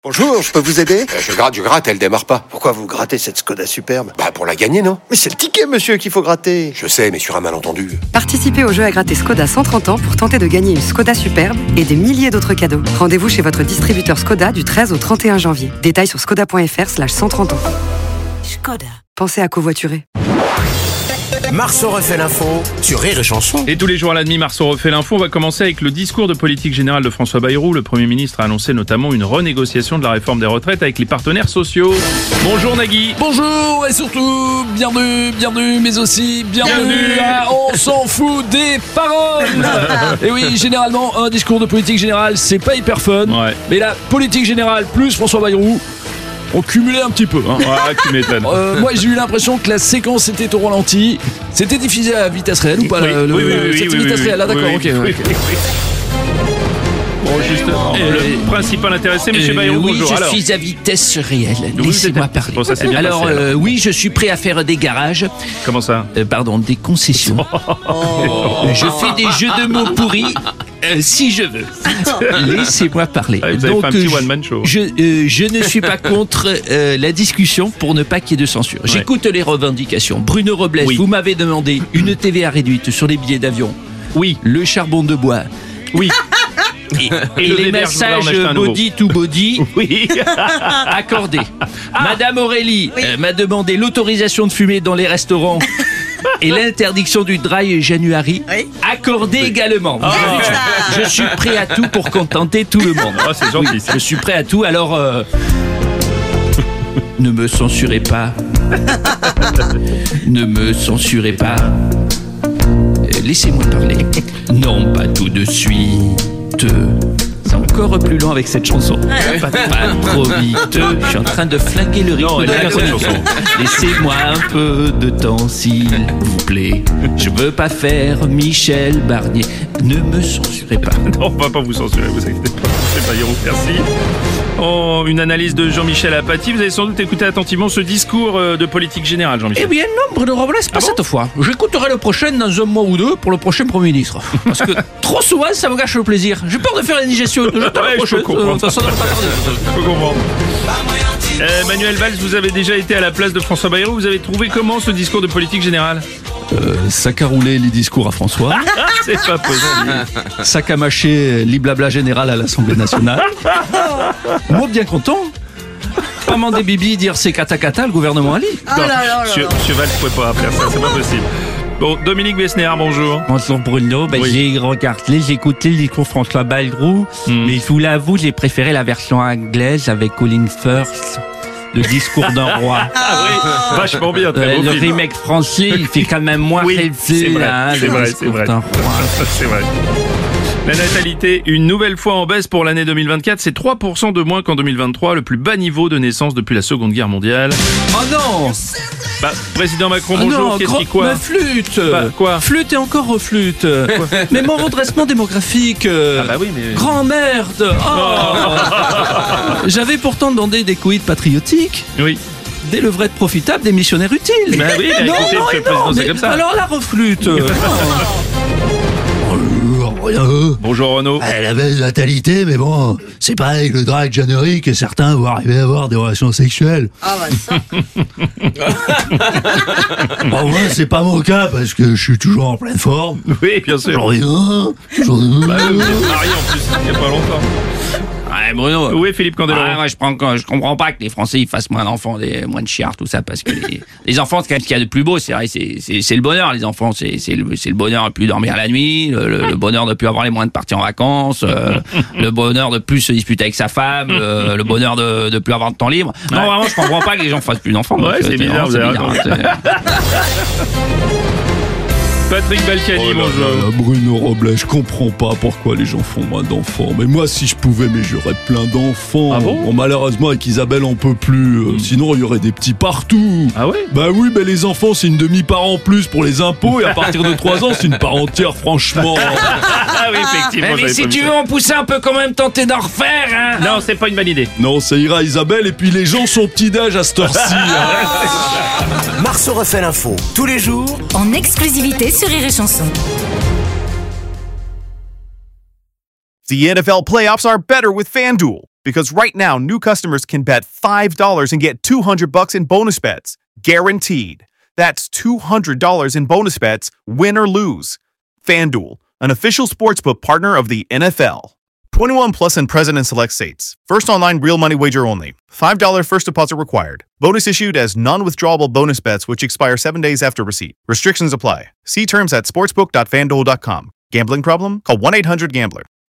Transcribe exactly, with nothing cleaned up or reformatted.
Bonjour, je peux vous aider ? Euh, Je gratte, je gratte, elle démarre pas. Pourquoi vous grattez cette Skoda superbe ? Bah pour la gagner, non ? Mais c'est le ticket, monsieur, qu'il faut gratter. Je sais, mais sur un malentendu. Participez au jeu à gratter Skoda cent trente ans pour tenter de gagner une Skoda superbe et des milliers d'autres cadeaux. Rendez-vous chez votre distributeur Skoda du treize au trente et un janvier. Détails sur skoda point f r slash cent trente ans. Skoda. Pensez à covoiturer. Marceau refait l'info sur Rire et Chanson. Et tous les jours à la demi, Marceau refait l'info. On va commencer avec le discours de politique générale de François Bayrou. Le Premier ministre a annoncé notamment une renégociation de la réforme des retraites avec les partenaires sociaux. Bonjour Nagui. Bonjour et surtout, bienvenue, bienvenue, mais aussi bienvenue, Bienvenue. à On s'en fout des paroles. Et oui, généralement, un discours de politique générale, c'est pas hyper fun. Ouais. Mais la politique générale plus François Bayrou, on cumulait un petit peu. Hein. Ouais, tu m'étonnes. Euh, moi, j'ai eu l'impression que la séquence était au ralenti. C'était diffusé à vitesse réelle ou pas Oui, le- le- oui, oui, oui, C'était oui, vitesse oui, réelle, ah, d'accord, oui, ok. oui, ouais. oui, oui. Bon, justement, Euh, le principal intéressé, monsieur Euh, Bayrou, oui, bonjour. je Alors, suis à vitesse réelle. vous Laissez-moi êtes- parler. c'est pour ça, c'est bien alors, passé, alors. euh, oui, je suis prêt à faire des garages. comment ça Euh, pardon, des concessions. Euh, je fais des jeux de mots pourris. euh, si je veux. Laissez-moi parler. Ah, vous avez fait un petit euh, one-man show. Je, euh, je ne suis pas contre euh, la discussion pour ne pas qu'il y ait de censure. J'écoute les revendications. Bruno Robles, Oui. vous m'avez demandé une T V A réduite sur les billets d'avion. Oui, Le charbon de bois. oui, Et, Et et le les Weber, je voudrais en massages acheter un nouveau. body to body oui. accordés. Madame Aurélie euh, m'a demandé l'autorisation de fumer dans les restaurants et l'interdiction du dry January accordée également. Je, je suis prêt à tout pour contenter tout le monde. Ah, c'est gentil, Oui, ça. je suis prêt à tout, alors euh, ne me censurez pas. Ne me censurez pas. Euh, Laissez-moi parler. Non, pas tout de suite. C'est encore plus long avec cette chanson. Pas, pas trop vite. Je suis en train de flinguer le rythme Non, elle de est la bien, cette chronique. chanson. Laissez-moi un peu de temps, s'il vous plaît. Je veux pas faire Michel Barnier. Ne me censurez pas. Non, on va pas vous censurer, vous inquiétez pas. C'est Bayrou, merci. Oh, une analyse de Jean-Michel Apathy. Vous avez sans doute écouté attentivement ce discours euh, de politique générale, Eh Jean-Michel. bien non, Bruno Robles, pas bon cette fois. J'écouterai le prochain dans un mois ou deux pour le prochain Premier ministre. Parce que trop souvent, ça me gâche le plaisir. J'ai peur de faire la digestion. J'attends Ouais, le je peux prochain. comprendre. Euh, ça doit pas tarder. Je peux comprendre. Euh, Manuel Valls, vous avez déjà été à la place de François Bayrou. Vous avez trouvé comment ce discours de politique générale? Euh, sac à rouler les discours à François. C'est pas possible. Sac à mâcher les blabla général à l'Assemblée nationale. Moi, bien content. Pas mandé Bibi dire c'est kata kata le gouvernement Ali. Non, monsieur, monsieur Valls, vous pouvez pas faire ça, c'est pas possible. Bon, Dominique Besnéard, bonjour. Bonjour Bruno, ben, Oui. j'ai regardé, j'ai écouté le discours François Bayrou, Hmm. mais je vous l'avoue, j'ai préféré la version anglaise avec Colin Firth, le discours d'un roi. Ah oui, vachement bien, très Euh, beau le film. remake français, il fait quand même moins Oui, rêver, c'est vrai, là, c'est le vrai, discours c'est vrai. d'un roi. C'est vrai. La natalité, une nouvelle fois en baisse pour l'année deux mille vingt-quatre, c'est trois pour cent de moins qu'en deux mille vingt-trois, le plus bas niveau de naissance depuis la Seconde Guerre mondiale. Oh non. Bah, président Macron, Ah bonjour, non, qu'est-ce grand- qui quoi ma flûte. Bah, quoi Flûte et encore reflûte. Mais mon redressement démographique. euh, Ah bah oui, mais... Grand merde. Oh. J'avais pourtant demandé des couilles patriotiques. Oui. Des levrettes profitables, des missionnaires utiles. Bah oui, bah non, écoutez, non, monsieur le non, président, c'est mais comme ça. alors la reflûte. euh, Bonjour Renaud. Ah, la baisse de natalité, mais bon, c'est pareil que le drag January que certains vont arriver à avoir des relations sexuelles. Ah bah ça. Bon, moi, c'est pas mon cas parce que je suis toujours en pleine forme. Oui, bien sûr. J'en reviens, toujours Bah, vous êtes marié en plus, il y a pas longtemps. Ouais, Bruno. Oui, Philippe Candeloro. Ah, moi, je, prends, je comprends pas que les Français ils fassent moins d'enfants, des, moins de chiards, tout ça, parce que les, les enfants, c'est quand même ce qu'il y a de plus beau, c'est vrai, c'est, c'est, c'est le bonheur, les enfants, c'est, c'est, le, c'est le bonheur de plus dormir la nuit, le, le, le bonheur de plus avoir les moyens de partir en vacances, euh, le bonheur de plus se disputer avec sa femme, euh, le bonheur de, de plus avoir de temps libre. Non, Ouais. vraiment, je comprends pas que les gens fassent plus d'enfants. Ouais, donc, c'est euh, bizarre, vous avez bizarre, raison. c'est- Patrick Balkany, Oh là bonjour. là là, Bruno Robles, je comprends pas pourquoi les gens font moins d'enfants. Mais moi, si je pouvais, mais j'aurais plein d'enfants. Ah bon malheureusement, avec Isabelle, on peut plus. Euh, Sinon, il y aurait des petits partout. Ah ouais? Bah oui, mais les enfants, c'est une demi-part en plus pour les impôts. Et à partir de trois ans, c'est une part entière, franchement. Ah oui, effectivement. Mais, mais j'avais si pas tu vu veux ça. en pousser un peu, quand même tenter d'en refaire, hein. Non, c'est pas une bonne idée. Non, ça ira, Isabelle. Et puis, les gens sont petits d'âge à cette heure-ci. hein. Marceau refait l'info tous les jours En exclusivité sur Rire et Chanson. The N F L playoffs are better with FanDuel. Because right now, new customers can bet five dollars and get two hundred bucks in bonus bets. Guaranteed. That's two hundred dollars in bonus bets, win or lose. FanDuel, an official sportsbook partner of the N F L. twenty-one plus and present in select states. First online real money wager only. five dollars first deposit required. Bonus issued as non-withdrawable bonus bets which expire seven days after receipt. Restrictions apply. See terms at sportsbook dot fanduel dot com. Gambling problem? Call one eight hundred gambler.